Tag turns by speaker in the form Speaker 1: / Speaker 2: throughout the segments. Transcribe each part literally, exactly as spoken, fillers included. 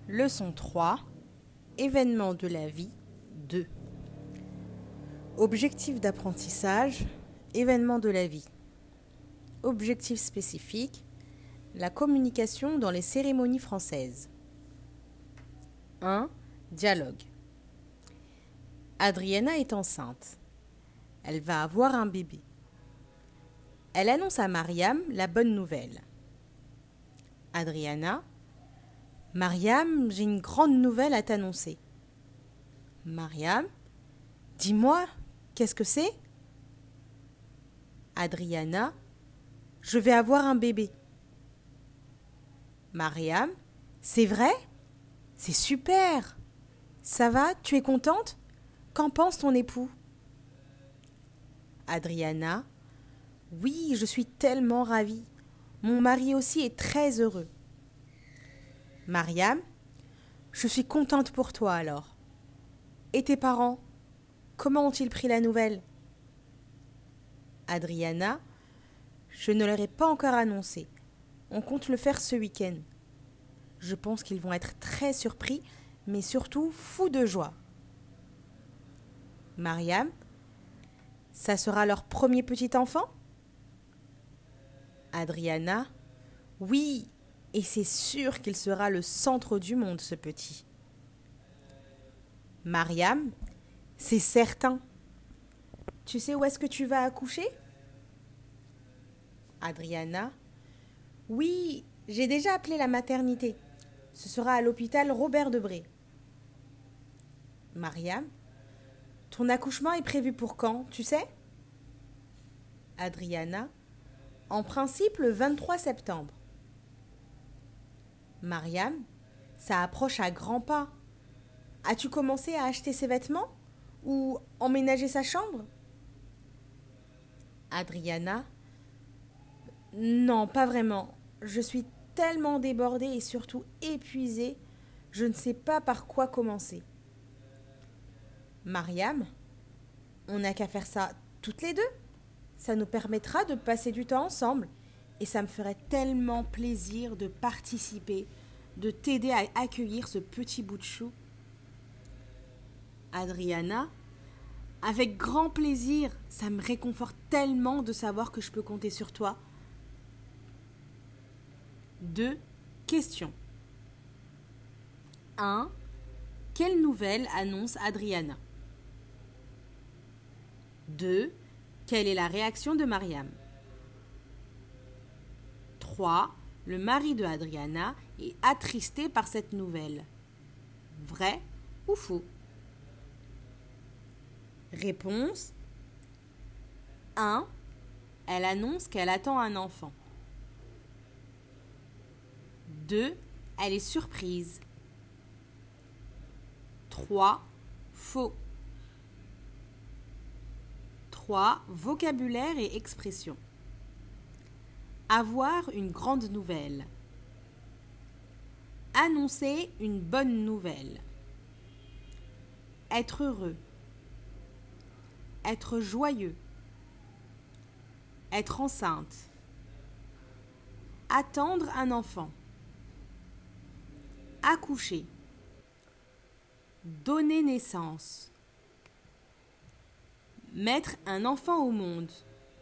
Speaker 1: Leçon trois. Événements de la vie deux. Objectif d'apprentissage. Événements de la vie. Objectif spécifique. La communication dans les cérémonies françaises. un. Dialogue. Adriana est enceinte. Elle va avoir un bébé. Elle annonce à Mariam la bonne nouvelle. Adriana: Mariam, j'ai une grande nouvelle à t'annoncer. Mariam: Dis-moi, qu'est-ce que c'est? Adriana: Je vais avoir un bébé. Mariam: C'est vrai? C'est super! Ça va, tu es contente? Qu'en pense ton époux? Adriana: Oui, je suis tellement ravie. Mon mari aussi est très heureux. Mariam: Je suis contente pour toi alors. Et tes parents, comment ont-ils pris la nouvelle? Adriana: Je ne leur ai pas encore annoncé. On compte le faire ce week-end. Je pense qu'ils vont être très surpris, mais surtout fous de joie. Mariam: Ça sera leur premier petit enfant? Adriana: Oui, et c'est sûr qu'il sera le centre du monde, ce petit. Mariam: C'est certain. Tu sais où est-ce que tu vas accoucher? Adriana: Oui, j'ai déjà appelé la maternité. Ce sera à l'hôpital Robert Debré. Mariam: Ton accouchement est prévu pour quand, tu sais? Adriana: En principe le vingt-trois septembre. Mariam: Ça approche à grands pas. As-tu commencé à acheter ses vêtements? Ou emménager sa chambre? Adriana: Non, pas vraiment. Je suis tellement débordée et surtout épuisée, je ne sais pas par quoi commencer. Mariam: On n'a qu'à faire ça toutes les deux. Ça nous permettra de passer du temps ensemble et ça me ferait tellement plaisir de participer, de t'aider à accueillir ce petit bout de chou. Adriana: Avec grand plaisir, ça me réconforte tellement de savoir que je peux compter sur toi. deux. Questions. un. Quelle nouvelle annonce Adriana? deux. Quelle est la réaction de Mariam? trois. Le mari de Adriana est attristé par cette nouvelle. Vrai ou faux? Réponse. un. Elle annonce qu'elle attend un enfant. deux. Elle est surprise. trois. Faux. trois. Vocabulaire et expression. Avoir une grande nouvelle. Annoncer une bonne nouvelle. Être heureux. Être joyeux. Être enceinte. Attendre un enfant. Accoucher. Donner naissance. Mettre un enfant au monde.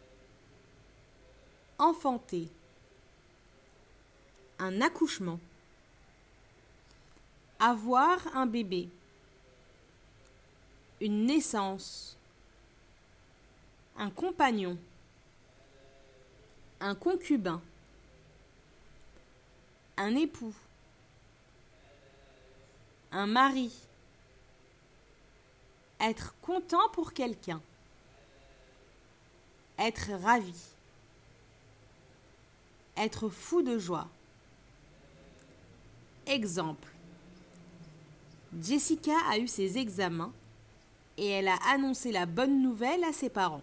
Speaker 1: Enfanter. Un accouchement. Avoir un bébé. Une naissance. Un compagnon. Un concubin. Un époux. Un mari. Être content pour quelqu'un. Être ravi. Être fou de joie. Exemple. Jessica a eu ses examens et elle a annoncé la bonne nouvelle à ses parents.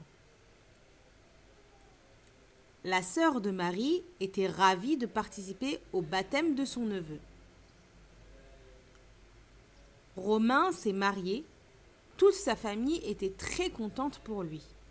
Speaker 1: La sœur de Marie était ravie de participer au baptême de son neveu. Romain s'est marié. Toute sa famille était très contente pour lui.